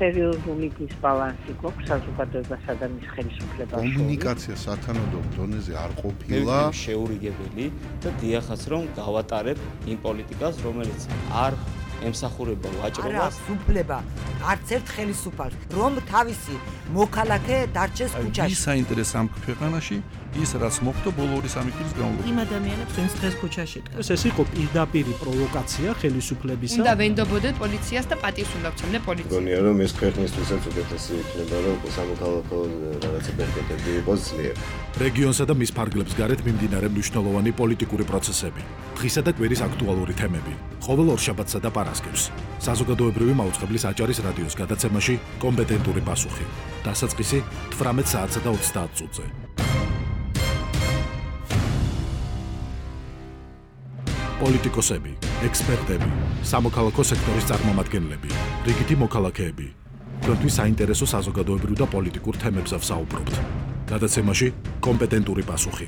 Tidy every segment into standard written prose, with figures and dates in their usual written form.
სერიოზული დისბალანსი გვაქვს საზოგადოებასა და მის ხელისუფლებას შორის. კომუნიკაცია სათანადო დონეზე არ ყოფილა. შეურიგებელი და დიახაც რომ გავატარებ იმ პოლიტიკას, რომელიც არ ემსახურება ვაჭრობას. არა, უფლება არც ერთ ხელისუფალს, რომ თავისი მოქალაქე დარჩეს ქუჩაში. ვის საინტერესო ამ ქვეყანაში ის რაც მოხდა ბოლო 2-3 წლის განმავლობაში. იმ ადამიანებს ვინც დღეს ქუჩაში დგას. ეს იყო პირდაპირი პროვოკაცია ხელისუფლებისა. უნდა ვენდობოდეთ პოლიციას და პატივს უნდა ვცემდე პოლიციას. მგონია რომ ეს ქვეყნისთვისაც უკეთესი იქნება რომ სამოქალაქო რაღაცა პერკეტები იყოს ძლიერ. რეგიონსა და მის ფარგლებს გარეთ მიმდინარე მნიშვნელოვანი პოლიტიკური პროცესები, დღისა და კვირის აქტუალური თემები, ყოველ ორშაბათსა და პარასკევს. საზოგადოებრივი მაუწყებლის აჭარის რადიოს გადაცემაში კომპეტენტური პასუხი. დასაწყისი 18 საათსა და 30 წუთზე. პოლიტიკოსები, ექსპერტები, სამოქალაქო სექტორის წარმომადგენლები, რიგითი მოქალაქეები. თქვენთვის საინტერესო საზოგადოებრივ და პოლიტიკურ თემებზე ვსაუბრობთ. გადაცემაში კომპეტენტური პასუხი.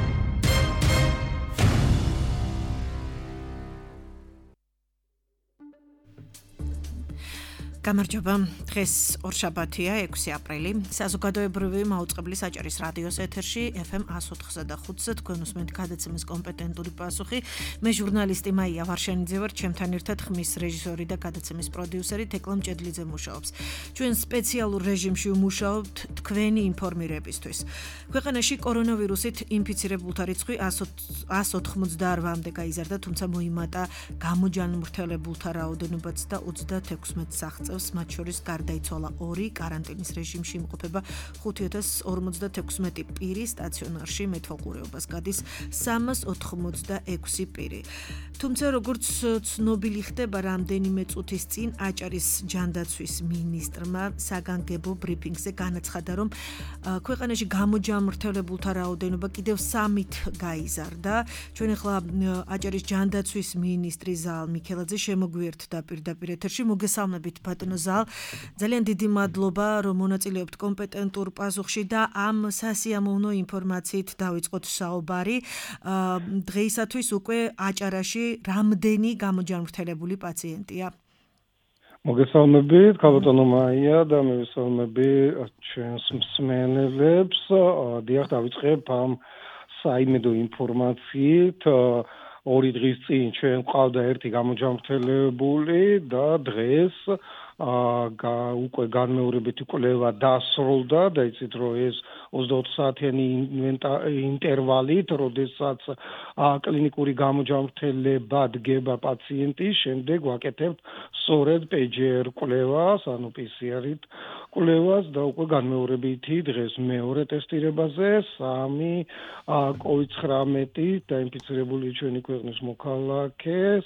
გამარჯობა. დღეს ორშაბათია, 6 აპრილი. საზოგადოებრივი მაუწყებლის აჭარის რადიოს ეთერში FM 104-სა და 5-ზე თქვენ უსმენთ გადაცემის კომპეტენტური პასუხი. მე ჟურნალისტი მაია ვარშენიძე ვარ, ჩემთან ერთად ხმის რეჟისორი და გადაცემის პროდიუსერი თეკლა მჭედლიძე მუშაობს. ჩვენ სპეციალურ რეჟიმში ვმუშაობთ თქვენი ინფორმირებისთვის. ქვეყანაში კორონავირუსით ინფიცირებულთა რიცხვი 188-მდე გაიზარდა, თუმცა მოიმატა გამოჯანმრთელებულთა რაოდენობაც და 36 სახლწევს, მათ შორის გარდაიცვალა 2, კარანტინის რეჟიმში იმყოფება 5056 პირი, სტაციონარში მეთვალყურეობას გადის 386 პირი. თუმცა როგორც ცნობილი ხდება, რამდენიმე წუთის წინ აჭარის ჯანდაცვის მინისტრმა საგანგებო ბრიფინგზე განაცხადა, რომ ქვეყანაში გამოჯანმრთელებულთა რაოდენობა კიდევ 3-ით გაიზარდა. ჩვენ ახლა აჭარის ჯანდაცვის მინისტრი ზალ მიქელაძე შემოგვიერთდა პირდაპირ ეთერში. მოგესალმებით ბატონო ზალ, ძალიან დიდი მადლობა რომ მონაწილეობთ კომპეტენტურ პასუხში და ამ სასიამოვნო ინფორმაციით დავიწყოთ საუბარი. დღეისათვის უკვე აჭარაში რამდენი გამოჯანმრთელებული პაციენტია? მოგესალმებით, ბატონო მაია და მოგესალმები ჩვენს მსმენელებს. დიახ, დავიწყებ ამ საიმედო ინფორმაციით. 2 დღის წინ ჩვენ ყავდა ერთი გამოჯანმრთელებული და დღეს უკვე განმეორებითი კვლევა დასრულდა და იცით რომ ეს 24 საათიანი ინტერვალით, როდესაც კლინიკური გამოჯანმრთელება დგება პაციენტის, შემდეგ ვაკეთებთ სწორედ PCR კვლევას, ანუ PCR-ით კვლევას და უკვე განმეორებითი დღეს მეორე ტესტირებაზე 3 COVID-19 დაინფიცირებული ჩვენი ქვეყნის მოქალაქეს,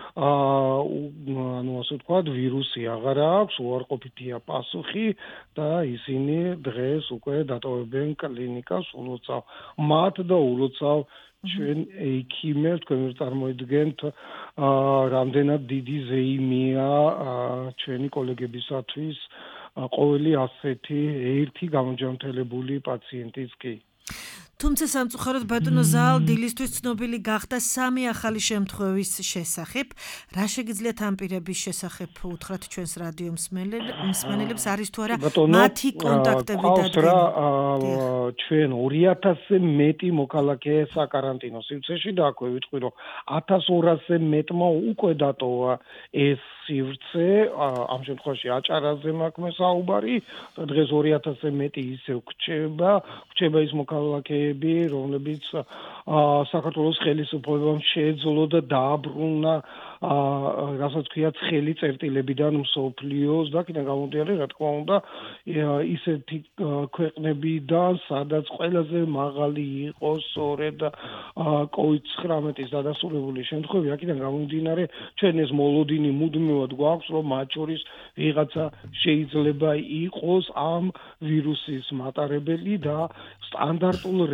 ანუ ასე ვთქვათ, ვირუსი აღარ აქვს, უარყოფითია პასუხი და ისინი დღეს უკვე დატოვებენ კლინიკას ულოცავ მათ და ულოცავ ჩვენ ექიმებს, თქვენ წარმოიდგენთ რამდენად დიდი ზეიმია ჩვენი კოლეგებისათვის ყოველი ასეთი ერთი გამოჯანმრთელებული პაციენტის კი. თუმცა სამწუხაროდ ბატონო ზალ დილისთვის ცნობილი გახდა 3 ახალი შემთხვევის შესახებ. რა შეგიძლიათ ამ პირების შესახებ უთხრათ ჩვენს რადიო მსმენელებს, არის თუ არა მათი კონტაქტები დადგენილი? ჩვენ 2000-ზე მეტი მოქალაქე საკარანტინო სივრცეში და აქვე ვიტყვი რომ 1200-ზე მეტმა უკვე დატოვა ეს სივრცე, ამ შემთხვევაში აჭარაზე მაქვს მე საუბარი და დღეს 2000-ზე მეტი ისევ გვჭება ის მოქალაქეები, რომლებიც საქართველოს ხელისუფლებამ შეეძლო და დააბრუნა რასაც ქვია ცხელი წერტილებიდან მსოფლიოს და კიდევ გამომდინარე, რა თქმა უნდა, ისეთი ქვეყნებიდან, სადაც ყველაზე მაღალი იყო სწორედ COVID-19-ის დადასტურებული შემთხვევები, აქედან გამომდინარე, ჩვენ ეს მოლოდინი მუდმივად გვაქვს, რომ მათ შორის ვიღაცა შეიძლება იყოს ამ ვირუსის მატარებელი და სტანდარტულ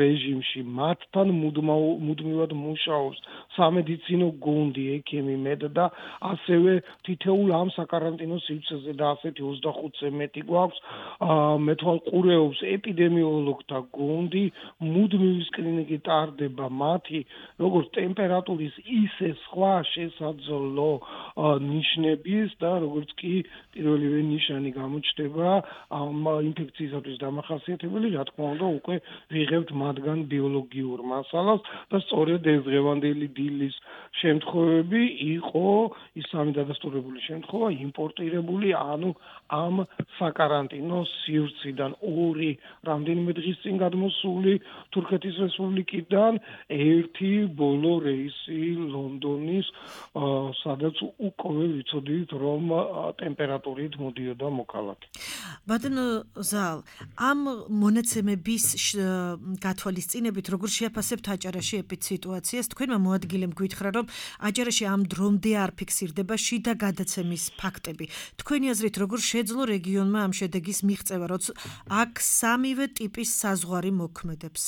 რეჟიმში მათთან მუდმივად მუშაობს სამედიცინო გუნდი, ექიმი, მედდა, ასევე თითოეულ ამ საკარანტინო სივრცეზე და ასეთი 25-ზე მეტი გვაქვს მეთვალყურეობს ეპიდემიოლოგთა გუნდი, მუდმივი სკრინინგი ტარდება მათი როგორც ტემპერატურის ისე სხვა შესაძლო ნიშნების და როგორც კი პირველივე ნიშანი გამოჩნდება ამ ინფექციისათვის დამახასიათებელი, რა თქმა უნდა, უკვე ვიღებთ მათგან ბიოლოგიურ მასალას და სწორედ ეს დღევანდელი დილის შემთხვევები იყო ისამი დადასტურებული შემთხვევა იმპორტირებული, ანუ ამ საკარანტინო სივრციდან ორი რამდენიმე დღის წინ გადმოსული თურქეთის რესპუბლიკიდან ერთი ბოლო რეისი ლონდონის, სადაც უკვე ვიცოდით, რომ ტემპერატურით მოდიოდა მოქალაქე. ბატონო ზალ, ამ მონაცემების გათვალისწინებით როგორ შეაფასებთ აჭარაში ეპიდსიტუაციას? თქვენმა მოადგილემ გითხრა, რომ აჭარაში ამ დრომდე არ ფიქსირდება შიდა გადაცემის ფაქტები. თქვენი აზრით როგორ შეძლო რეგიონმა ამ შედეგის მიღწევა, როცა აქ სამივე ტიპის საზღვარი მოქმედებს?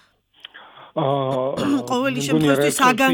ყოველი შემთხვევაში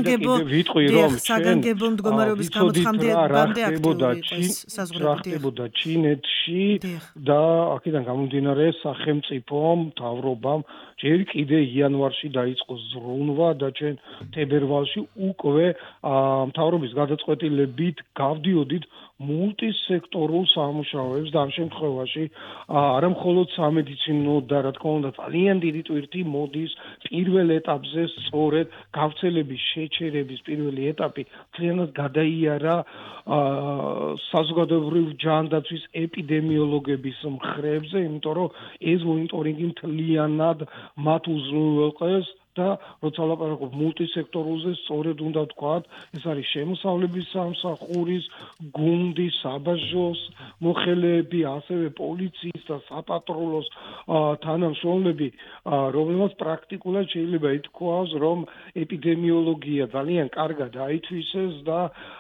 საგანგებო მდგომარეობის გამოცხადამდე აქტიური იყო საზღვრები. ხდებოდა ჩინეთში და აქედან გამომდინარე სახელმწიფომ, მთავრობამ ჯერ კიდე იანვარში დაიწყო ზრუნვა და ჩვენ თებერვალში უკვე მთავრობის გადაწყვეტილებით გავდიოდით მულტისექტორულ სამუშაოებს და ამ შემთხვევაში არა მხოლოდ სამედიცინო და რა თქმა უნდა ძალიან დიდი ტვირთი მოდის პირველ ეტაპზე სწორედ გავრცელების შეჩერების პირველი ეტაპი ძალიანად გადაიარა საზოგადოებრივ ჯანდაცვის ეპიდემიოლოგების მხრებზე, იმიტომ რომ ეს მონიტორინგი მთლიანად მათ უზრუნველყეს და როცა ლაპარაკობ მულტისექტორულზე, სწორედ უნდა ვთქვათ, ეს არის შემოსავლების სამსახურის გუნდი, საბაჟოს მოხელეები, ასევე პოლიციის და საპატრულოს თანამშრომლები, რომელმაც პრაქტიკულად შეიძლება ითქვას, რომ ეპიდემიოლოგია ძალიან კარგად აითვისეს და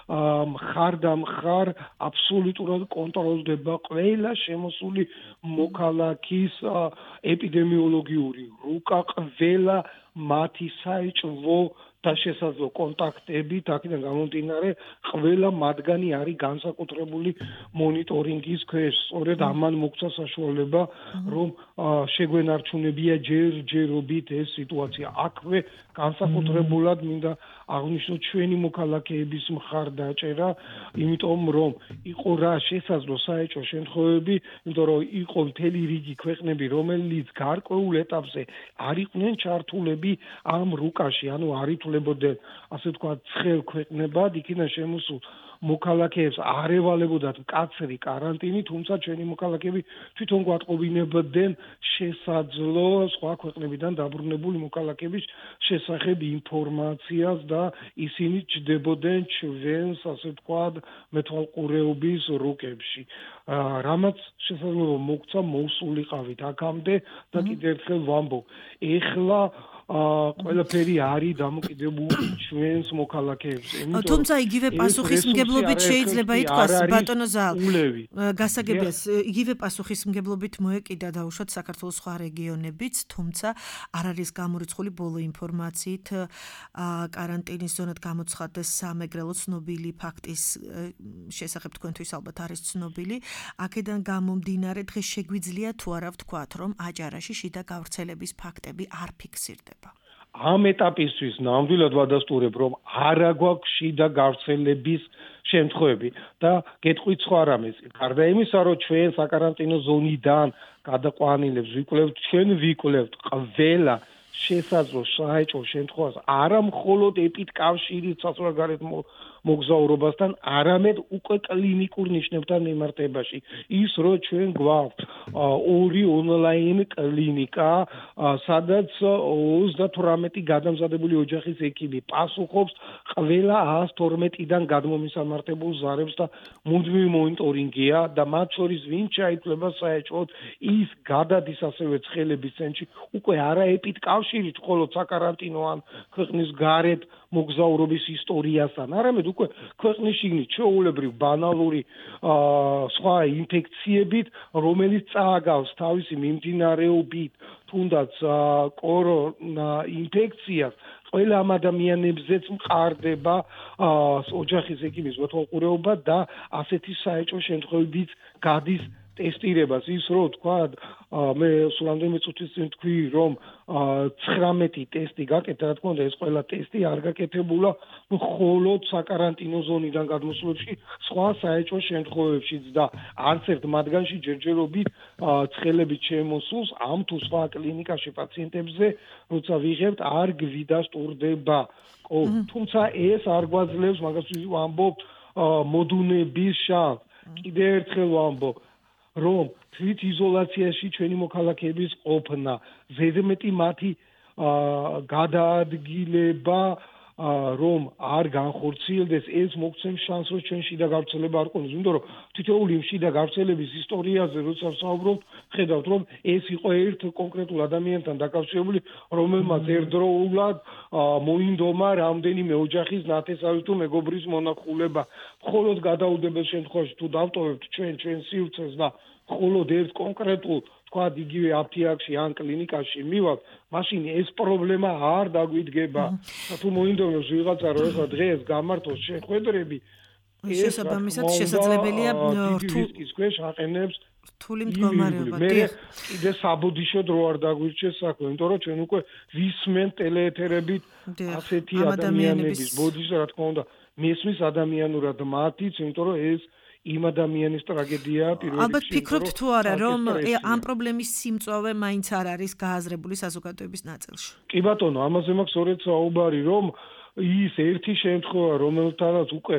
მხარ-დამხარ აბსოლუტურად კონტროლდება ყველა შემოსული მოქალაქის ეპიდემიოლოგიური რუკა, ყველა მათი საეჭვო და შესაძლო კონტაქტებით, აქედან გამომდინარე, ყველა მათგანი არის განსაკუთრებული მონიტორინგის ქვეშ. სწორედ ამან მოგცა საშუალება, რომ შეგვენარჩუნებია ჯერჯერობით ეს სიტუაცია. აქვე განსაკუთრებულად მინდა აღნიშნოთ ჩვენი მოქალაქეების მხარდაჭერა, იმიტომ რომ იყო რა შესაძლო საეჭვო შემთხვევები, იმიტომ რომ იყო მთელი რიგი ქვეყნები, რომელიც გარკვეულ ეტაპზე არ იყვნენ ჩართულები ამ რუკაში, ანუ არ ითვლებოდნენ, ასე ვთქვათ, ცხელ ქვეყნებად, იქიდან შემოსულ მოქალაქეებს არ ევალებოდათ მკაცრი კარანტინი, თუმცა ჩვენი მოქალაქეები თვითონ გვატყობინებდნენ შესაძლო სხვა ქვეყნებიდან დაბრუნებული მოქალაქეების შესახებ ინფორმაციას და ისინი ჯდებოდნენ ჩვენს, ასე ვთქვათ, მეთვალყურეობის რუკებში. რამაც შესაძლებლობა მოგცა მოვსულიყავით აქამდე და კიდევ ერთხელ ვამბობ, ეხლა ყველაფერი არის დამოკიდებული ჩვენს მოქალაქეებზე. თუმცა იგივე პასუხისმგებლობით შეიძლება ითქვას, ბატონო ზალ, გასაგებია, იგივე პასუხისმგებლობით მოეკიდა დაუშვათ საქართველოს სხვა რეგიონებიც, თუმცა არ არის გამორიცხული ბოლო ინფორმაციით კარანტინის ზონად გამოცხადდეს სამეგრელო ცნობილი ფაქტის შესახებ თქვენთვის ალბათ არის ცნობილი. აქედან გამომდინარე დღეს შეგვიძლია თუ არა ვთქვათ, რომ აჭარაში შიდა გავრცელების ფაქტები არ ფიქსირდება. ამ ეტაპისთვის ნამდვილად ვადასტურებ, რომ არა გვაქვს შიდა გავრცელების შემთხვევები და გეტყვით სხვა რამეს. გარდა იმისა, რომ ჩვენ საკარანტინო ზონიდან გადაყვანილებს ვიკვლევთ, ჩვენ ვიკვლევთ ყველა შესაძლო საეჭვო შემთხვევას, არა მხოლოდ ეპიდკავშირით საზღვარგარეთ მოგზაურობასთან, არამედ უკვე კლინიკურ ნიშნებთან მიმართებაში. ის რომ ჩვენ გვაქვს ორი ონლაინ კლინიკა, სადაც 38 გადამზადებული ოჯახის ექიმი პასუხობს ყველა 112-დან გადმომისამართებულ ზარებს და მუდმივი მონიტორინგია და მათ შორის ვინც ჩაითვლება საეჭვოდ, ის გადადის ასევე ცხელების ცენტრში, უკვე არა ეპიდკავშირით, მხოლოდ საკარანტინო ან ქვეყნის გარეთ მოგზაურობის ისტორიასთან, არამედ უკვე ქვეყნის შიგნით ჩვეულებრივ ბანალური სხვა ინფექციებით, რომელიც წააგავს თავისი მიმდინარეობით თუნდაც კორონა ინფექციას, ყველა ამ ადამიანებზეც მყარდება ოჯახის ექიმის მეთვალყურეობა და ასეთი საეჭვო შემთხვევებიც გადის ტესტირებას. ის რო თქვა, მე სულ რამდენიმე წუთის წინ თქვი, რომ 19 ტესტი გაკეთა, რა თქმა უნდა, ეს ყველა ტესტი არ გაკეთებულა მხოლოდ საკარანტინო ზონიდან გადმოსვლებში, სხვა საეჭვო შემთხვევებშიც და არც ერთ მათგანში ჯერჯერობით ცხელებით შემოსულს ამ თუ სხვა კლინიკაში პაციენტებზე, როცა ვიღებთ, არ გვიდასტურდება. თუმცა ეს არ გვაძლევს, მაგას ვამბობ, მოდუნების შანსს. კიდევ ერთხელ ვამბობ, რომ თვით იზოლაციაში ჩვენი მოქალაქეების ყოფნა, ზედმეტი მათი გადაადგილება, რომ არ განხორციელდეს, ეს მოგცემს შანსს, რომ ჩვენ შიდა გავრცელება არ ყოლოს. იმიტომ რომ თითოეული შიდა გავრცელების ისტორიაზე, როცა ვსაუბრობთ, ხედავთ, რომ ეს იყო ერთ კონკრეტულ ადამიანთან დაკავშირებული, რომელმაც ერთდროულად მოინდომა რამდენიმე ოჯახის ნათესავი თუ მეგობრის მონახულება. მხოლოდ გადაუდებელ შემთხვევაში თუ დავტოვებთ ჩვენ სივრცეს და მხოლოდ ერთ კონკრეტულ თქვა იგივე აფთიაქში ან კლინიკაში მივალთ, მაშინ ეს პრობლემა არ დაგვიდგება. თუ მოინდომებს ვიღაცა რომ ეხლა დღეს გამართოს შეხვედრები, შესაბამისად შესაძლებელია რთული ქვეშ აყენებს რთული მდგომარეობა. კიდე საბოდიშოდ რო არ დაგვირჩეს საქმე, იმიტომ რომ ჩვენ უკვე ვისმენთ ტელეეთერებით ასეთი ადამიანების ბოდიშს, რა თქმა უნდა, მესმის ადამიანურად მათიც, იმიტომ რომ ეს იმ ადამიანის ტრაგედია პირველ რიგში. ალბათ ფიქრობთ თუ არა, რომ ამ პრობლემის სიმწვავე მაინც არ არის გააზრებული საზოგადოების ნაწილში? კი ბატონო, ამაზე მაქვს სწორედ საუბარი, რომ ის ერთი შემთხვევა, რომელთანაც უკვე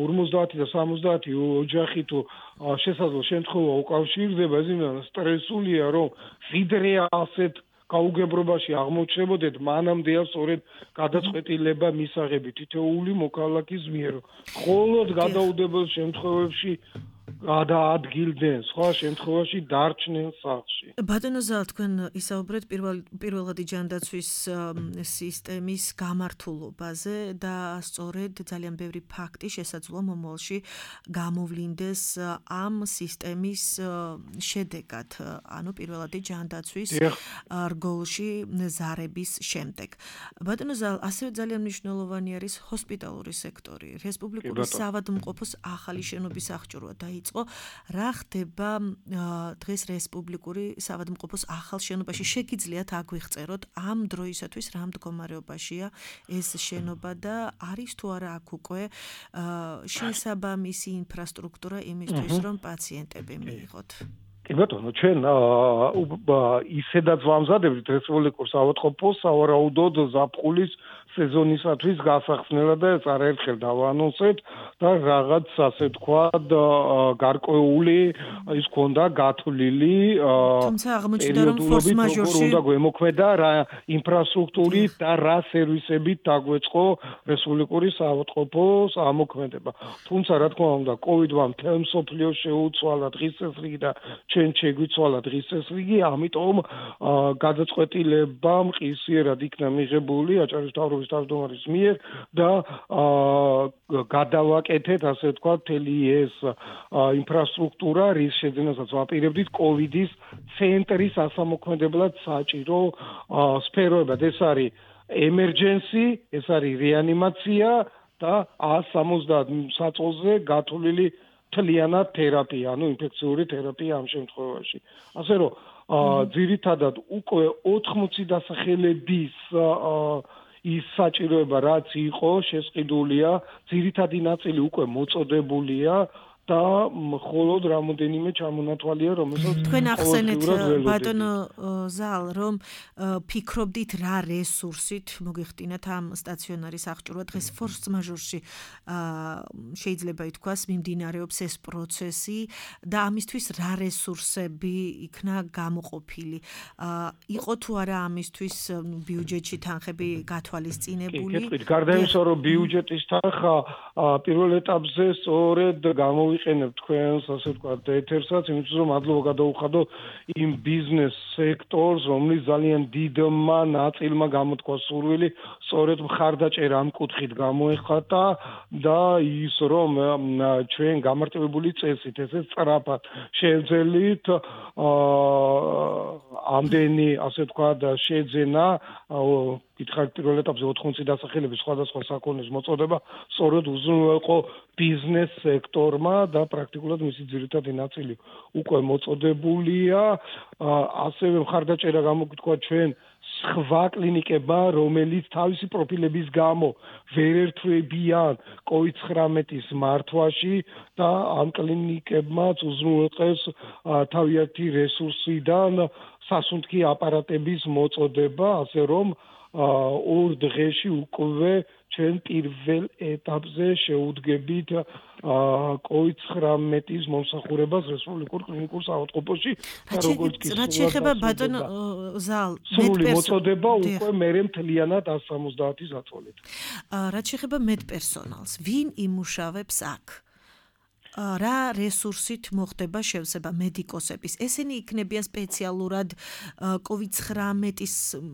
50 და 70 ოჯახი თუ შესაძლო შემთხვევა უკავშირდება, ეს იმенно სტრესულია, რომ ვიდრე ასეთ გაუგებრობაში აღმოჩნდებოდეთ, მანამდე სწორედ გადაწყვეტილება მისაღები თითოეული მოქალაქის მიერ. მხოლოდ გადაუდებელ შემთხვევებში გადაადგილდნენ, სხვა შემთხვევაში დარჩნენ სახლში. ბატონო ზალ, თქვენ ისაუბრეთ პირველადი ჯანდაცვის სისტემის გამართულობაზე და სწორედ ძალიან ბევრი ფაქტი შესაძლოა მომავალში გამოვლინდეს ამ სისტემის შედეგად, ანუ პირველადი ჯანდაცვის რგოლში ზარების შემდეგ. ბატონო ზალ, ასევე ძალიან მნიშვნელოვანი არის ჰოსპიტალური სექტორი. რესპუბლიკური საავადმყოფოს ახალი შენობის აღჭურვა დაიწყო. რა ხდება დღეს რესპუბლიკური საავადმყოფოს ახალ შენობაში? შეგიძლიათ აგვიღწეროთ ამ დროისათვის რა მდგომარეობაშია ეს შენობა და არის თუ არა აქ უკვე შესაბამისი ინფრასტრუქტურა იმისთვის, რომ პაციენტები მიიღოთ? კი ბატონო, ჩვენ ისედაც ვამზადებთ რესპუბლიკურ საავადმყოფოს სავარაუდოდ ზაფხულის სეზონისათვის გასახსნელად და ეს არაერთხელ დავაანონსეთ და რაღაც ასე ვთქვათ გარკვეული ის ქონდა გათვლილი თუმცა აღმოჩნდა რომ ფორს მაჟორში უნდა გვემოქმედა რა ინფრასტრუქტურით და რა სერვისებით დაგვეწყო რესპუბლიკური საავადმყოფოს ამოქმედება. თუმცა რა თქმა უნდა კოვიდმა მთელ მსოფლიოს შეუცვალა დღის წესრიგი და ჩვენ შეგვიცვალა დღის წესრიგი, ამიტომ გადაწყვეტილება მყისიერად იქნა მიღებული აჭარის მთავრობის თავმჯდომარის მიერ და გადავაკეთეთ, ასე ვთქვათ, მთელი ეს ინფრასტრუქტურა, რის შეძენასაც ვაპირებდით კოვიდის ცენტრის ასამოქმედებლად საჭირო სფეროებად. ეს არის emergency, ეს არის რეანიმაცია და 170 საწოლზე გათვლილი თლიანად თერაპია, ანუ ინფექციური თერაპია ამ შემთხვევაში. ასე რომ ძირითადად უკვე 80 დასახელების ის საჭიროება რაც იყო შესყიდულია, ძირითადი ნაწილი უკვე მოწოდებულია და მხოლოდ რამოდენიმე ჩამონათვალია, რომელსაც თქვენ ახსენეთ ბატონო ზალ, რომ ფიქრობდით რა რესურსით მოგიხდინათ ამ სტაციონარის აღჭურვა. დღეს ფორს მაჟორში შეიძლება ითქვას მიმდინარეობს ეს პროცესი და ამისთვის რა რესურსები იქნა გამოყოფილი. იყო თუ არა ამისთვის ბიუჯეტში თანხები გათვალისწინებული? კი, გარდა იმისა, რომ ბიუჯეტის თანხა პირველ ეტაპზე სწორედ გამოვიყენებოდა მოვიყენებ თქვენს ასე ვთქვათ ეთერსაც, იმისთვის რომ მადლობა გადაუხადო იმ ბიზნეს სექტორს, რომლის ძალიან დიდმა ნაწილმა გამოთქვა სურვილი სწორედ მხარდაჭერა ამ კუთხით გამოეხატა და ის რომ ჩვენ გამარტივებული წესით ესე სწრაფად შევძელით ამდენი ასე ვთქვათ შეძენა გითხარით პირველ ეტაპზე 80 დასახელების სხვადასხვა საქონლის მოწოდება სწორედ უზრუნველყო ბიზნეს სექტორმა და პრაქტიკულად მისი ძირითადი ნაწილი უკვე მოწოდებულია. ასევე მხარდაჭერა გამოგვთქვა ჩვენ სხვა კლინიკებმა, რომელიც თავისი პროფილების გამო ვერ ერთვებიან COVID-19-ის მართვაში და ამ კლინიკებმაც უზრუნველყეს თავიანთი რესურსიდან სასუნთქი აპარატების მოწოდება, ასე რომ 2 დღეში უკვე ჩვენ პირველ ეტაპზე შეუდგებით COVID-19-ის მომსახურებას რესპუბლიკურ კლინიკურ საავადმყოფოში და როგორც კი რაც შეეხება ბატონ ზალ სრული მოწოდება უკვე მერე მთლიანად 170 საწოლით. რაც შეეხება მედპერსონალს, ვინ იმუშავებს აქ? რა რესურსით მოხდება შევსება მედიკოსების? ესენი იქნებიან სპეციალურად COVID-19-ის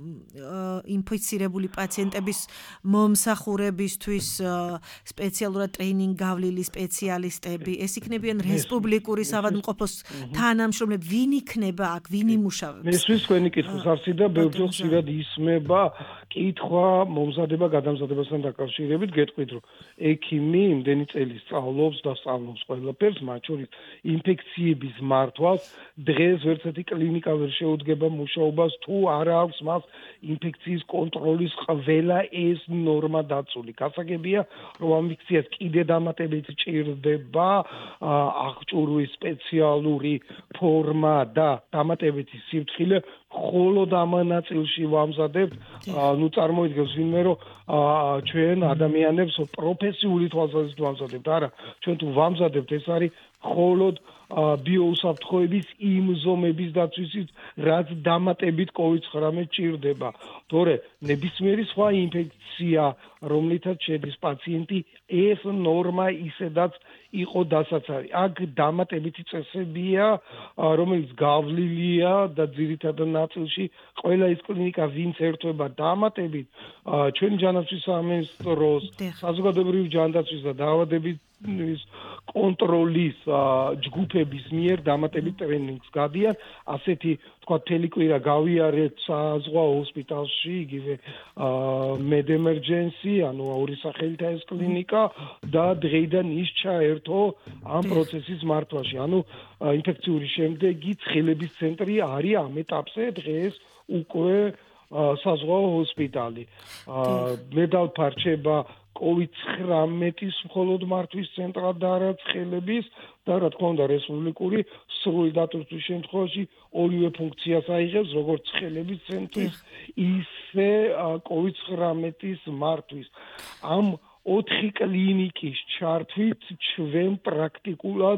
ინფიცირებული პაციენტების მომსახურებისთვის სპეციალურად ტრეინინგ გავლილი სპეციალისტები. ეს იქნებიან რესპუბლიკური საავადმყოფოს თანამშრომლები. ვინ იქნება აქ? ვინ იმუშავებს? მესმის თქვენი კითხვის არსი და ბევრჯერ ხშირად ისმება კითხვა მომზადება გადამზადებასთან დაკავშირებით. გეტყვით რომ ექიმი იმდენი წელი სწავლობს და სწავლობს ყველაფერს, მათ შორის ინფექციების მართვას, დღეს ვერცერთი კლინიკა ვერ შეუდგება მუშაობას თუ არ აქვს მას ინფექციის კონტროლის ყველა ეს ნორმა დაცული. გასაგებია, რომ ამ ინფექციას კიდე დამატებით ჭირდება აღჭურვის სპეციალური ფორმა და დამატებითი სიფრთხილე, მხოლოდ ამ ნაწილში ვამზადებთ, წარმოიდგენს ვინმე რომ ჩვენ ადამიანებს პროფესიული თვალსაზრისით ვამზადებთ. არა, ჩვენ თუ ვამზადებთ, ეს არის მხოლოდ ბიოუსაფრთხოების იმ ზომების დაცვისით, რაც დამატებით COVID-19 ჭირდება. თორე ნებისმიერი სხვა ინფექცია, რომლითაც შედის პაციენტი, ეს ნორმა ისედაც იყო დასაცავი. აქ დამატებითი წესებია, რომელიც გავლილია და ძირითად ნაწილში ყველა ის კლინიკა, ვინც ერთვება დამატებით, ჩვენი ჯანდაცვის სამინისტროს საზოგადოებრივი ჯანდაცვის და დაავადების კონტროლის ჯგუფების მიერ დამატებით ტრენინგს გადიან. ასეთი თქვა თელიკვირა გავიარეთ საზღვაო ჰოსპიტალში, იგივე მედემერჯენსი, ანუ ორი სახელითა ეს კლინიკა და დღეიდან ის ჩაერთო ამ პროცესის მართვაში. ანუ ინფექციური შემდეგი ცხელების ცენტრი არის ამ ეტაპზე დღეს უკვე საზღვაო ჰოსპიტალი. მე დავფარჩება COVID-19-ის მხოლოდ მართვის ცენტრად და არა ცხელების და რა თქმა უნდა რესპუბლიკური სრული დატვირთვის შემთხვევაში ორივე ფუნქციას აიღებს, როგორც ცხელების ცენტრის, ისე COVID-19-ის მართვის. ამ 4 კლინიკის ჩართვით ჩვენ პრაქტიკულად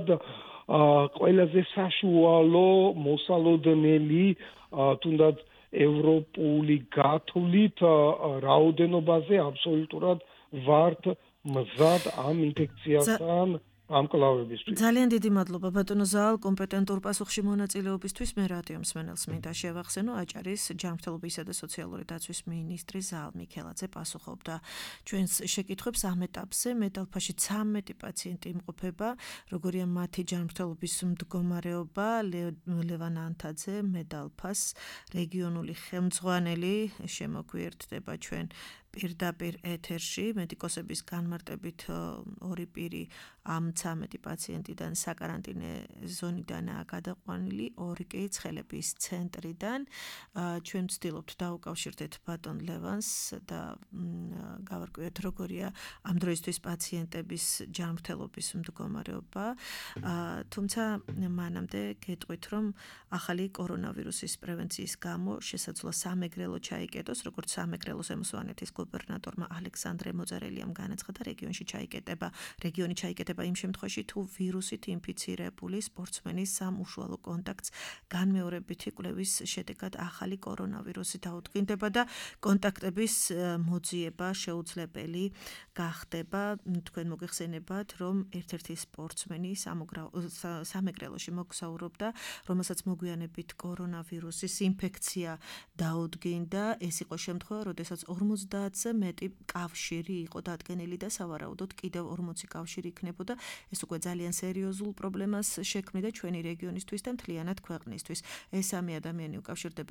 ყველაზე საშუალო მოსალოდნელი თუნდაც ევროპული გათვლით რაოდენობაზე აბსოლუტურად ვართ მზად ამ ინფექციასთან ამკლავებისთვის. ძალიან დიდი მადლობა ბატონო ზალ კომპეტენტურ პასუხში მონაწილეობისთვის. მე რადიო მსმენელს მინდა შევახსენო, აჭარის ჯანმრთელობისა და სოციალური დაცვის მინისტრი ზალ მიქელაძე პასუხობდა ჩვენს შეკითხვებს ამ ეტაპზე. მედალფაში 13 პაციენტი იმყოფება, როგორია მათი ჯანმრთელობის მდგომარეობა. ლევან ანთაძე, მედალფას რეგიონული ხელმძღვანელი შემოგვიერთდება ჩვენ პირდაპირ ეთერში. მედიკოსების განმარტებით ორი პირი ამ 13 პაციენტიდან საკარანტინე ზონიდანაა გადაყვანილი, ორი კი ცხელების ცენტრიდან. ჩვენ ვცდილობთ დავუკავშირდეთ ბატონ ლევანს და გავარკვიოთ როგორია ამ დროისთვის პაციენტების ჯანმრთელობის მდგომარეობა. თუმცა მანამდე გეტყვით, რომ ახალი კორონავირუსის პრევენციის გამო შესაძლოა სამეგრელო ჩაიკეტოს, როგორც სამეგრელოს ემსვანეთის კლუბის გუბერნატორმა ალექსანდრე მოწერელიამ განაცხადა, რეგიონი ჩაიკეტება იმ შემთხვევაში, თუ ვირუსით ინფიცირებული სპორტსმენის სამ უშუალო კონტაქტს განმეორებითი კვლევის შედეგად ახალი კორონავირუსი დაუდგინდება და კონტაქტების მოძიება შეუძლებელი გახდება. თქვენ მოგეხსენებათ, რომ ერთ-ერთი სპორტსმენი სამეგრელოში მოგზაურობდა, რომელსაც მოგვიანებით კორონავირუსის ინფექცია დაუდგინდა. ეს იყო შემთხვევა, როდესაც 50-ზე მეტი კავშირი იყო დადგენილი და სავარაუდოდ კიდევ 40 კავშირი იქნებოდა. ეს უკვე ძალიან სერიოზულ პრობლემას შექმნიდა ჩვენი რეგიონისთვის და მთლიანად ქვეყნისთვის. ეს სამი ადამიანი უკავშირდება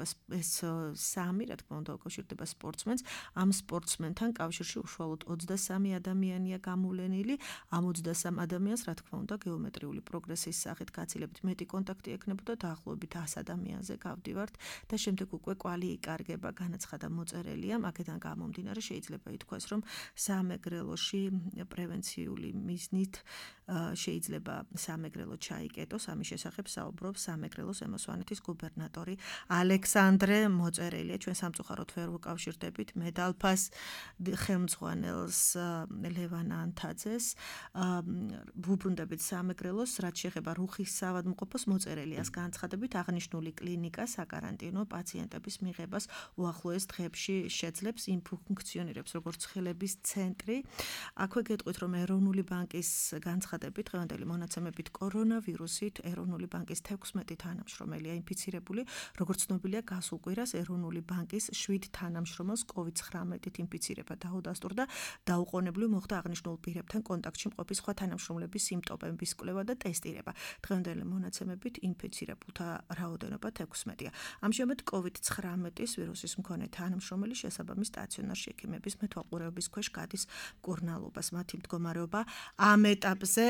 რა თქმა უნდა, უკავშირდება სპორტსმენს. ამ სპორტსმენთან კავშირში უშუალოდ 23 ადამიანია გამოვლენილი. ამ 23 ადამიანს, რა თქმა უნდა, გეომეტრიული პროგრესის სახით გაცილებით მეტი კონტაქტი ექნებოდა, დაახლოებით 100 ადამიანზე გავდივართ და შემდეგ უკვე კვალი იკარგება, განაცხადა მოწერელიამ. აქედან გამომდინარე შეიძლება ითქვას, რომ სამეგრელოში პრევენციული მიზნით შეიძლება სამეგრელო ჩაიკეტოს. ამის შესახებ საუბრობს სამეგრელოს ემოსვანეთის გუბერნატორი ალექსანდრე მოწერელია. ჩვენ სამწუხაროდ ვერ ვუკავშირდებით მედალფას ხელმძღვანელს ლევან ანთაძეს. ვუბრუნდებით სამეგრელოს, რაც შეეხება რუხის საავადმყოფოს მოწერელიას განცხადებით, აღნიშნული კლინიკა საკარანტინო პაციენტების მიღებას უახლოეს დღეებში შეძლებს, იმ ფუნქციონირებს როგორც ხელების ცენტრი. აქვე გეტყვით, რომ ეროვნული ბანკის განცხადებით, დღევანდელი მონაცემებით კორონავირუსით ეროვნული ბანკის 16 თანამშრომელია ინფიცირებული, როგორც ცნობილია, გასულ კვირას ეროვნული ბანკის 7 თანამშრომელს COVID-19-ით ინფიცირება დაუდასტურდა. დაუყოვნებლივ მოხდა აღნიშნულ პირებთან კონტაქტში მყოფი სხვა თანამშრომლების სიმპტომების კვლევა და ტესტირება. დღევანდელი მონაცემებით ინფიცირებულთა რაოდენობა 16-ია. ამჟამად COVID-19 ვირუსის მქონე თანამშრომელი შესაბამის სტაციონარში ექიმების მეთვალყურეობის ქვეშ გადის მკურნალობას. მათი მდგომარეობა ამ ეტაპზე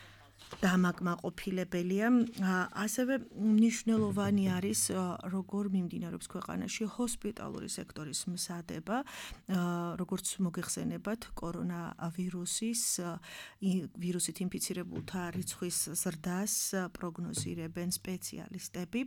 დამაკმაყოფილებელია. ასევე მნიშვნელოვანი არის, როგორ მიმდინარეობს ქვეყანაში ჰოსპიტალური სექტორის მზადება. როგორც მოგეხსენებათ, კორონავირუსით ინფიცირებულთა რიცხვის ზრდას პროგნოზირებენ სპეციალისტები.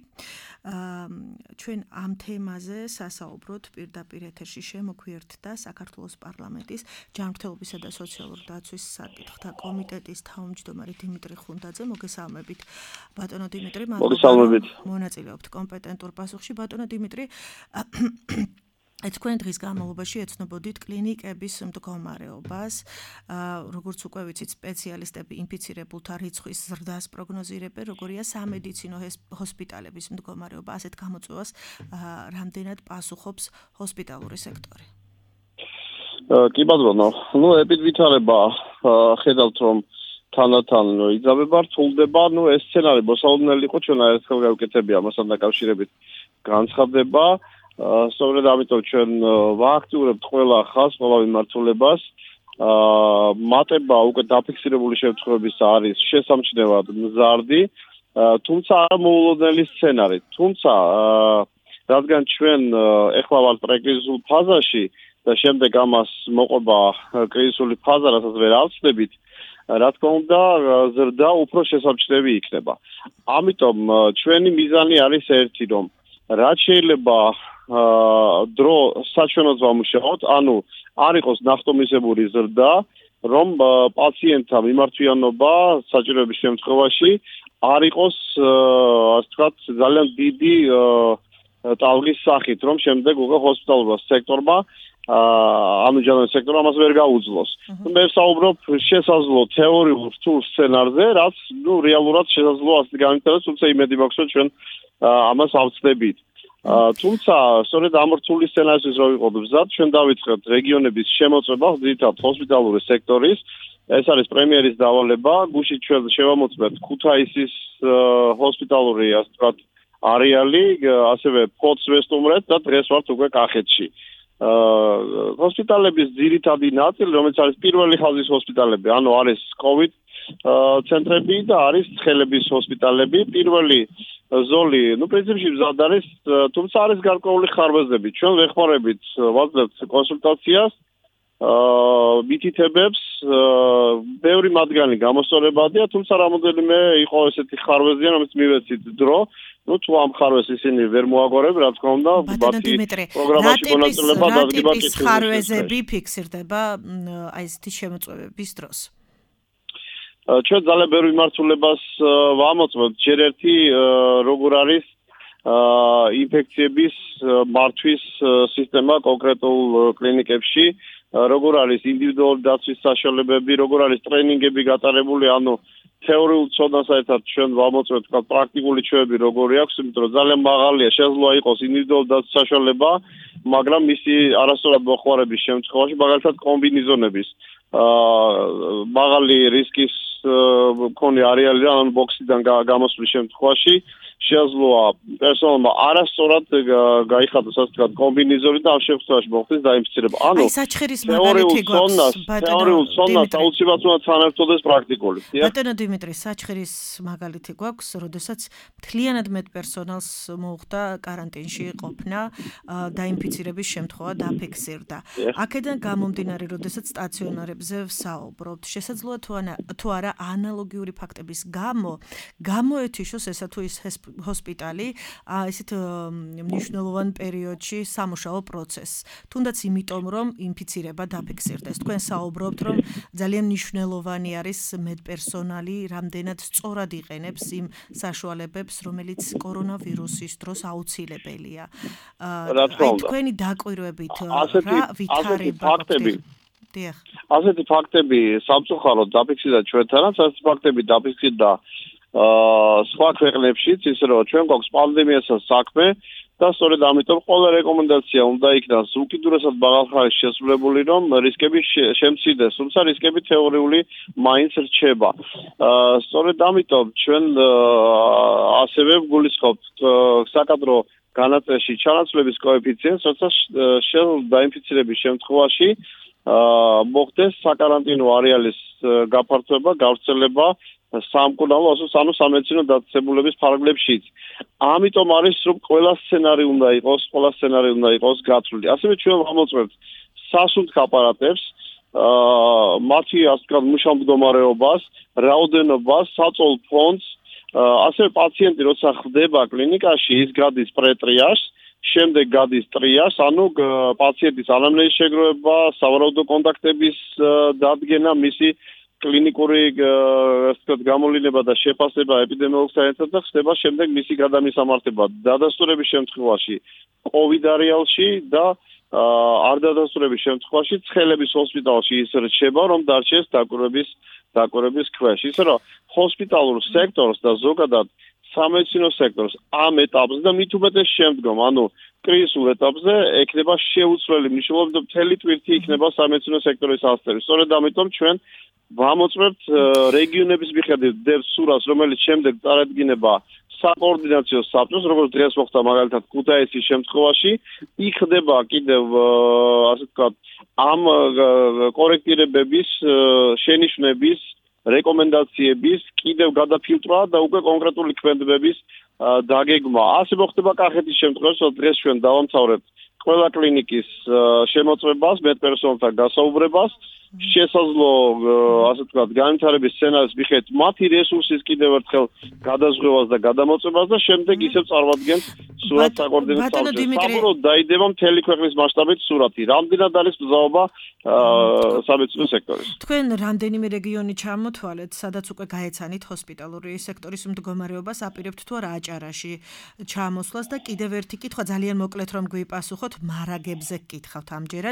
ჩვენ ამ თემაზე სასაუბროდ პირდაპირ ეთერში შემოგვიერთდა საქართველოს პარლამენტის ჯანმრთელობისა და სოციალური დაცვის საკითხთა კომიტეტის თავმჯდომარე დიმიტრი ხუნდაძე. მოგესალმებით, ბატონო დიმიტრი. მოგესალმებით. მონაწილეობთ კომპეტენტურ პასუხში. ბატონო დიმიტრი, თქვენ დღის განმავლობაში ეცნობოდით კლინიკების მდგომარეობას. როგორც უკვე ვიცით, სპეციალისტები ინფიცირებულთა რიცხვის ზრდას პროგნოზირებენ, როგორია სამედიცინო ჰოსპიტალების მდგომარეობა. ასეთ გამოწვევას რამდენად პასუხობს ჰოსპიტალური სექტორი? კი ბატონო, ეპიდვითარება ხედავთ, რომ თანდათან იძაბება, რთულდება. ეს სცენარი მოსალოდნელი იყო, ჩვენ ერთხელ გავკეთებია ამასთან დაკავშირებით განცხადება. სწორედ ამიტომ ჩვენ ვააქტიურებთ ყველა ხაზს, ყველა მიმართულებას. მატება უკვე დაფიქსირებული შემთხვევების არის შესამჩნევად მზარდი, თუმცა არა მოულოდნელი სცენარი. თუმცა რადგან ჩვენ ეხლა ვართ პრეკრიზულ ფაზაში და შემდეგ ამას მოყვება კრიზისული ფაზა, რასაც ვერ ავწდებით, რა თქმა უნდა, ზრდა უფრო შესამჩნევი იქნება. ამიტომ ჩვენი მიზანი არის ერთი, რომ რაც შეიძლება დრო საჩვენოდ ვამუშაოთ, ანუ არ იყოს ნახტომისებური ზრდა, რომ პაციენტთა მიმართვიანობა საჭიროების შემთხვევაში არ იყოს, ასე ვთქვათ, ძალიან დიდი ტალღის სახით, რომ შემდეგ უკვე ჰოსპიტალურ სექტორმა ამჟამად სექტორმა მას ვერ გაუძლოს. მე ვსაუბრობ შესაძლო თეორიულ რთულ სცენარზე, რაც რეალურად შესაძლოა ასე განვითარდეს, თუმცა იმედი მაქვს, რომ ჩვენ ამას ავწდებით. თუმცა სწორედ ამ რთული სცენარისთვის რო ვიყოთ მზად, ჩვენ დავიწყებთ რეგიონების შემოწმება, ძირითადად ჰოსპიტალური სექტორის. ეს არის პრემიერის დავალება. გუშინ ჩვენ შევამოწმებთ ქუთაისის ჰოსპიტალური, ასე ვთქვათ, არეალი, ასევე ფოთს ვესტუმრეთ და დღეს ვართ უკვე კახეთში. ჰოსპიტალების ძირითადი ნაწილი, რომელიც არის პირველი ხაზის ჰოსპიტალები, ანუ არის COVID ცენტრები და არის ცხელების ჰოსპიტალები. პირველი ზოლი, პრინციპში მზად არის, თუმცა არის გარკვეული ხარბეზები. ჩვენ ვეხმარებით, ვაძლევთ კონსულტაციას მითითებებს ბევრი მათგანი გამოსწორებადია, თუმცა რამოდენიმე იყო ესეთი ხარვეზია, რომელიც მივეცით დრო, თუ ამ ხარვეს ისინი ვერ მოაგორებენ, რა თქმა უნდა, ბატონო პროგრამაში მონაწილეობა დადგება კითხვის ხარვეზები ფიქსირდება აი ესეთი შემოწმებების დროს. ჩვენ ძალიან ბევრი მიმართულებას ვამოწმებთ, ჯერ ერთი როგორ არის ინფექციების მართვის სისტემა კონკრეტულ კლინიკებში, როგორ არის ინდივიდუალური დაცვის საშუალებები, როგორ არის ტრენინგები გატარებული, ანუ თეორიულ ცოდნას საერთოდ ჩვენ ვამოწმებთ, თქვა პრაქტიკული ჩვევები როგორი აქვს, იმიტომ რომ ძალიან მაღალია, შესაძლოა იყოს ინდივიდუალური დაცვის საშუალება, მაგრამ მისი არასწორად მოხმარების შემთხვევაში, მაგალითად კომბინიზონების მაღალი რისკის მქონე არეალიდან, ანუ ბოქსიდან გამოსვლის შემთხვევაში შესაძლოა პერსონალმა არასწორად გაიხადოს ასე ვთქვათ კომბინიზონი და ამ შემთხვევაში მოხდეს დაინფიცირება. ანუ საჩხერის მაგალითი გვაქვს თეორიულ ცოდნას აუცილებლად უნდა თანართოდეს პრაქტიკული. ბატონო დიმიტრი, საჩხერის მაგალითი გვაქვს, როდესაც მთლიანად მეტ პერსონალს მოუხდა კარანტინში ყოფნა, დაინფიცირების შემთხვევა დაფიქსირდა. აქედან გამომდინარე, როდესაც სტაციონარებზე ვსაუბრობთ, შესაძლოა თუ არა ანალოგიური ფაქტების გამოეთიშოს ესა თუ ის ჰოსპიტალი ესეთ მნიშვნელოვან პერიოდში სამუშაო პროცესს. თუნდაც იმიტომ, რომ ინფიცირება დაფიქსირდეს. თქვენ საუბრობთ, რომ ძალიან მნიშვნელოვანი არის მედპერსონალი, რამდენად სწორად იყენებს იმ საშუალებებს, რომელიც კორონავირუსის დროს აუცილებელია. თქვენი დაკვირვებით რა ვითარება ასეთი ფაქტები სამწუხაროდ დაფიქსირდა ჩვენთანაც, ასეთი ფაქტები დაფიქსირდა სხვა ქვეყნებშიც, ისე რომ ჩვენ გვაქვს პანდემიასთან საქმე და სწორედ ამიტომ ყველა რეკომენდაცია უნდა იქნას უკიდურესად მაღალხარისხის შესრულებული, რომ რისკები შემცირდეს, თუმცა რისკები თეორიული მაინც რჩება. სწორედ ამიტომ ჩვენ ასევე ვგულისხმობთ საკადრო განაწილების ჩანაცვლების კოეფიციენტს, როცა დაინფიცირების შემთხვევაში მოხდეს საკარანტინო არეალის გაფართოება, გავრცელება სამკურნალო, ანუ სამედიცინო დაწესებულების ფარგლებშიც. ამიტომ არის, რომ ყველა სცენარი უნდა იყოს გათვლილი. ასევე ჩვენ ვამოწმებთ სასუნთქ აპარატებს, მათი ასე ვთქვათ მუშაობ მდგომარეობას, რაოდენობას, საწოლ ფონდს, ასევე პაციენტი როცა ხდება კლინიკაში, ის გადის პრეტრიაჟს, შემდეგ გადის ტრიაჟს, ანუ პაციენტის ანამნეზის შეგროვება, სავარაუდო კონტაქტების დადგენა, მისი კლინიკური გამოვლინება და შეფასება ეპიდემიოლოგთან ერთად და ხდება შემდეგ მისი გადამისამართება დადასტურების შემთხვევაში COVID არეალში და არ დადასტურების შემთხვევაში ცხელების ჰოსპიტალში ის რჩება, რომ დარჩეს დაკვირვების ქვეშ. ისე რომ ჰოსპიტალურ სექტორს და ზოგადად სამედიცინო სექტორს ამ ეტაპზე და მით უმეტეს შემდგომ, ანუ კრიზისულ ეტაპზე ექნება შეუცვლელი მნიშვნელობა და მთელი ტვირთი იქნება სამედიცინო სექტორის ასწევი. სწორედ ამიტომ ჩვენ ვამოწმებთ რეგიონების მიხედვით სურას, რომელიც შემდეგ წარადგინება საკოორდინაციო საბჭოს, როგორც დღეს მოხდა მაგალითად ქუთაისის შემთხვევაში, იქ ხდება კიდევ ასე ვთქვათ ამ კორექტირებების, შენიშვნების, რეკომენდაციების კიდევ გადაფილტრვა და უკვე კონკრეტული ქმედებების დაგეგმა. ასე მოხდება კახეთის შემთხვევაში, რომ დღეს ჩვენ დავამთავრებთ ყველა კლინიკის შემოწმებას, მედპერსონალთან გასაუბრებას, შესაძლო ასე ვთქვათ განვითარების სცენარის მიხედვით მათი რესურსის კიდევ ერთხელ გადაზღვევას და გადამოწმებას და შემდეგ ისევ წარმოადგენს სურათ საკოორდინაციო საბჭოს. საბოლოოდ დაიდება მთელი ქვეყნის მასშტაბით სურათი. რამდენად არის მზაობა სამედიცინო სექტორის. თქვენ რამდენიმე რეგიონი ჩამოთვალეთ, სადაც უკვე გაეცანით ჰოსპიტალური სექტორის მდგომარეობას, აპირებთ თუ არა აჭარაში ჩამოსვლას და კიდევ ერთი კითხვა ძალიან მოკლედ რომ გვიპასუხოთ, მარაგებზე გკითხავთ ამჯერად.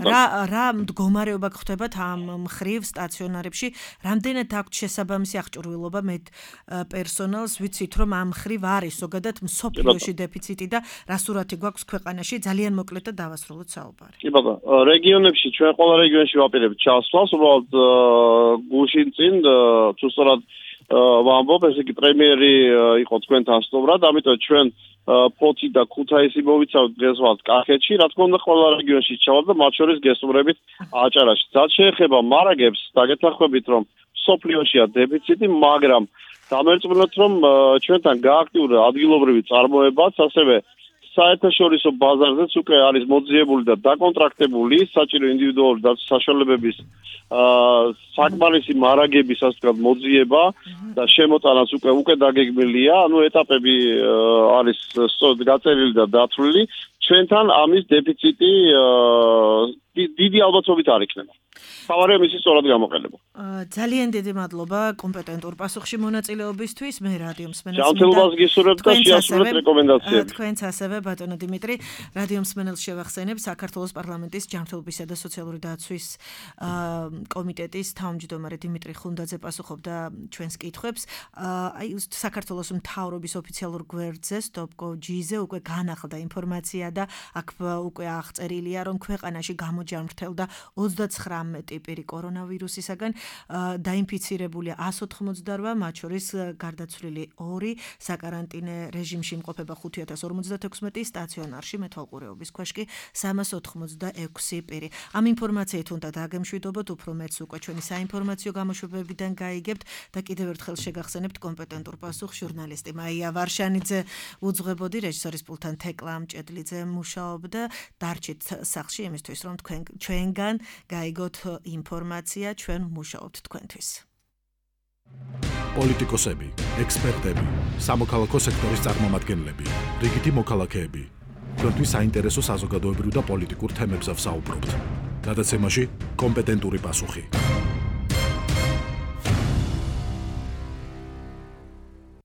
რა მდგომარეობა გხდება ამ მხრივ სტაციონარებში, რამდენად აქვს შესაბამისი აღჭურვილობა მედპერსონალს, ვიცით რომ ამ მხრივ არის ზოგადად მსოფლიოში დეფიციტი და რა სურათი გვაქვს ქვეყანაში, ძალიან მოკლედ და დავასრულოთ საუბარი. კი ბატონო, რეგიონებში ჩვენ ყველა რეგიონში ვაპირებთ ჩასვლას, უბრალოდ გუშინ წინ თუ სწორად ვამბობ, ესე იგი პრემიერი იყო თქვენთან სტუმრად, ამიტომ ჩვენ ფოთი და ქუთაისი მოვიცავთ დღესვართ კახეთში, რა თქმა უნდა ყველა რეგიონში ჩავალ და მათ შორის გესტუმრებით აჭარაში. რაც შეეხება მარაგებს, დაგეთანხმებით რომ სოფლიოშია დეფიციტი, მაგრამ დამერწმუნოთ რომ ჩვენთან გააქტიურდა ადგილობრივი წარმოებაც, ასევე საერთაშორისო ბაზარზეც უკვე არის მოძიებული და დაკონტრაქტებული საჭირო ინდივიდუალური დაცვის საშუალებების საკმარისი მარაგების ასე ვთქვათ მოძიება და შემოტანაც უკვე დაგეგმილია, ეტაპები არის სწორედ გაწერილი და დათვლილი. ჩვენთან ამის დეფიციტი დიდი ალბათობით არ იქნება. სავარია მისი სწორად გამოყენება. ძალიან დიდი მადლობა კომპეტენტურ პასუხში მონაწილეობისთვის. მე რადიო მსმენელს ჯანმრთელობას გისურვებთ და შეასრულეთ რეკომენდაციები. თქვენც ასევე ბატონო დიმიტრი, რადიო მსმენელს შევახსენებ საქართველოს პარლამენტის ჯანმრთელობისა და სოციალური დაცვის კომიტეტის თავმჯდომარე დიმიტრი ხუნდაძე პასუხობდა ჩვენს კითხვებს. აი საქართველოს მთავრობის ოფიციალურ გვერდზე stop.gov.gz უკვე განახლდა ინფორმაცია და აქ უკვე აღწერილია, რომ ქვეყანაში გამოჯანმრთელდა 39 ტიპირი კორონავირუსისაგან, დაინფიცირებულია 188, მათ შორის გარდაცვლილი 2, საკარანტინე რეჟიმში იმყოფება 5056, სტაციონარში მეთვალყურეობის ქვეშ კი 386 პირი. ამ ინფორმაციით უნდა დაგემშვიდობოთ, უფრო მეც უკვე ჩვენი საინფორმაციო გამოშვებებიდან გაიგებთ და კიდევ ერთხელ შეგახსენებთ კომპეტენტურ პასუხს ჟურნალისტი მაია ვარშანიძე უძღვებოდი, რეჟისორის პულტთან თეკლა ამჭედლიძე მუშაობდა. დარჩით სახლში იმისთვის, რომ ჩვენგან გაიგოთ ინფორმაცია, ჩვენ ვმუშაობთ თქვენთვის. პოლიტიკოსები, ექსპერტები, სამოქალაქო სექტორის წარმომადგენლები, რიგითი მოქალაქეები. თქვენთვის საინტერესო საზოგადოებრივ და პოლიტიკურ თემებზე ვსაუბრობთ. გადაცემაში კომპეტენტური პასუხი.